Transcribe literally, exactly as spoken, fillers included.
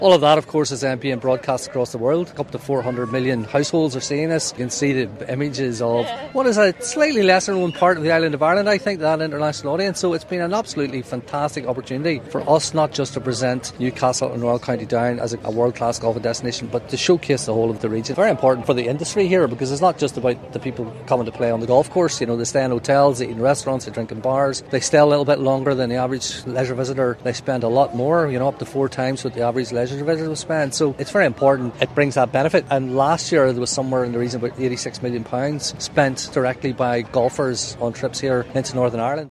All of that, of course, is um, being broadcast across the world. Up to four hundred million households are seeing this. You can see the images of what is a slightly lesser known part of the island of Ireland, I think, that international audience. So it's been an absolutely fantastic opportunity for us not just to present Newcastle and Royal County Down as a, a world-class golfing destination, but to showcase the whole of the region. Very important for the industry here, because it's not just about the people coming to play on the golf course. You know, they stay in hotels, they eat in restaurants, they drink in bars. They stay a little bit longer than the average leisure visitor. They spend a lot more, you know, up to four times what the average leisure visitors will spend. So it's very important. It brings that benefit. And last year there was somewhere in the region about eighty-six million pounds spent directly by golfers on trips here into Northern Ireland.